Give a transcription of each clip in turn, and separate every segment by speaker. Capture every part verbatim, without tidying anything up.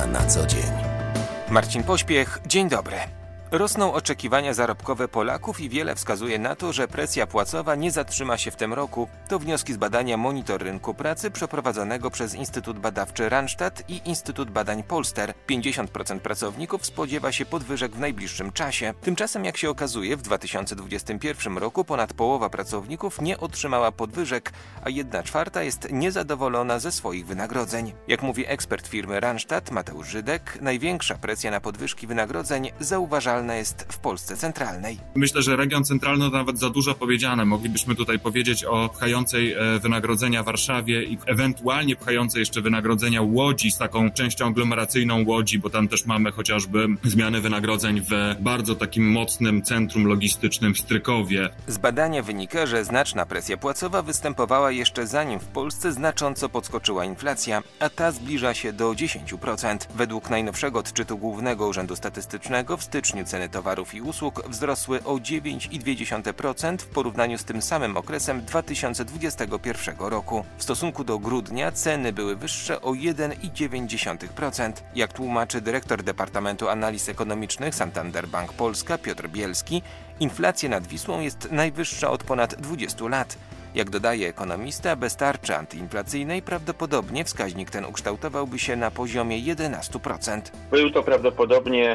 Speaker 1: Media na co dzień.
Speaker 2: Marcin Pośpiech, dzień dobry. Rosną oczekiwania zarobkowe Polaków i wiele wskazuje na to, że presja płacowa nie zatrzyma się w tym roku. To wnioski z badania Monitor Rynku Pracy przeprowadzonego przez Instytut Badawczy Randstad i Instytut Badań Polster. pięćdziesiąt procent pracowników spodziewa się podwyżek w najbliższym czasie. Tymczasem, jak się okazuje, w dwa tysiące dwudziestym pierwszym roku ponad połowa pracowników nie otrzymała podwyżek, a jedna czwarta jest niezadowolona ze swoich wynagrodzeń. Jak mówi ekspert firmy Randstad Mateusz Żydek, największa presja na podwyżki wynagrodzeń zauważalna jest w Polsce centralnej.
Speaker 3: Myślę, że region centralny to nawet za dużo powiedziane. Moglibyśmy tutaj powiedzieć o pchającej wynagrodzenia Warszawie i ewentualnie pchającej jeszcze wynagrodzenia Łodzi z taką częścią aglomeracyjną Łodzi, bo tam też mamy chociażby zmiany wynagrodzeń w bardzo takim mocnym centrum logistycznym w Strykowie.
Speaker 2: Z badania wynika, że znaczna presja płacowa występowała jeszcze zanim w Polsce znacząco podskoczyła inflacja, a ta zbliża się do dziesięć procent. Według najnowszego odczytu Głównego Urzędu Statystycznego w styczniu ceny towarów i usług wzrosły o dziewięć przecinek dwa procent w porównaniu z tym samym okresem dwa tysiące dwudziestego pierwszego roku. W stosunku do grudnia ceny były wyższe o jeden przecinek dziewięć procent. Jak tłumaczy dyrektor Departamentu Analiz Ekonomicznych Santander Bank Polska Piotr Bielski, inflacja nad Wisłą jest najwyższa od ponad dwudziestu lat. Jak dodaje ekonomista, bez tarczy antyinflacyjnej prawdopodobnie wskaźnik ten ukształtowałby się na poziomie jedenaście procent.
Speaker 4: Był to prawdopodobnie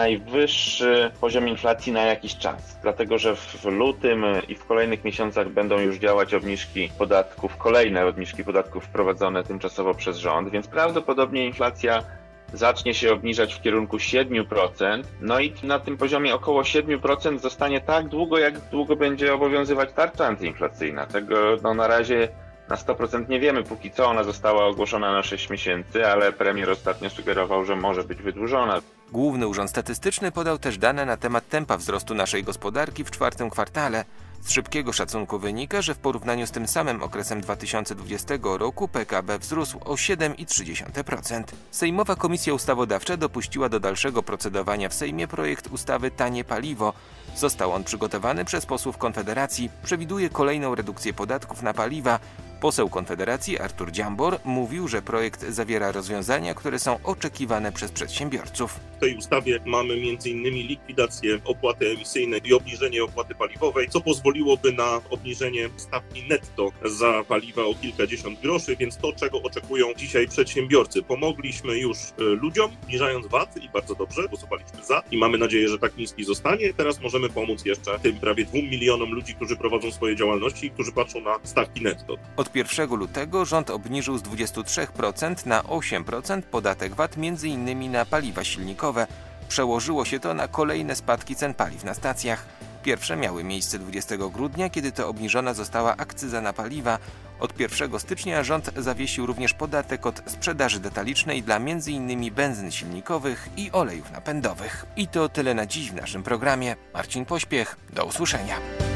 Speaker 4: najwyższy poziom inflacji na jakiś czas, dlatego że w lutym i w kolejnych miesiącach będą już działać obniżki podatków, kolejne obniżki podatków wprowadzone tymczasowo przez rząd, więc prawdopodobnie inflacja zacznie się obniżać w kierunku siedem procent, no i na tym poziomie około siedem procent zostanie tak długo, jak długo będzie obowiązywać tarcza antyinflacyjna. Tego no, na razie na sto procent nie wiemy, póki co ona została ogłoszona na sześć miesięcy, ale premier ostatnio sugerował, że może być wydłużona.
Speaker 2: Główny Urząd Statystyczny podał też dane na temat tempa wzrostu naszej gospodarki w czwartym kwartale. Z szybkiego szacunku wynika, że w porównaniu z tym samym okresem dwa tysiące dwudziestego roku P K B wzrósł o siedem przecinek trzy procent. Sejmowa Komisja Ustawodawcza dopuściła do dalszego procedowania w Sejmie projekt ustawy Tanie Paliwo. Został on przygotowany przez posłów Konfederacji. Przewiduje kolejną redukcję podatków na paliwa. Poseł Konfederacji Artur Dziambor mówił, że projekt zawiera rozwiązania, które są oczekiwane przez przedsiębiorców.
Speaker 5: W tej ustawie mamy między innymi likwidację opłaty emisyjnej i obniżenie opłaty paliwowej, co pozwoliłoby na obniżenie stawki netto za paliwa o kilkadziesiąt groszy, więc to, czego oczekują dzisiaj przedsiębiorcy. Pomogliśmy już ludziom, obniżając V A T i bardzo dobrze, głosowaliśmy za i mamy nadzieję, że tak niski zostanie. Teraz możemy pomóc jeszcze tym prawie dwóm milionom ludzi, którzy prowadzą swoje działalności i którzy patrzą na stawki netto.
Speaker 2: Od pierwszego lutego rząd obniżył z dwudziestu trzech procent na osiem procent podatek V A T między innymi na paliwa silnikowe. Przełożyło się to na kolejne spadki cen paliw na stacjach. Pierwsze miały miejsce dwudziestego grudnia, kiedy to obniżona została akcyza na paliwa. Od pierwszego stycznia rząd zawiesił również podatek od sprzedaży detalicznej dla między innymi benzyn silnikowych i olejów napędowych. I to tyle na dziś w naszym programie. Marcin Pośpiech, do usłyszenia.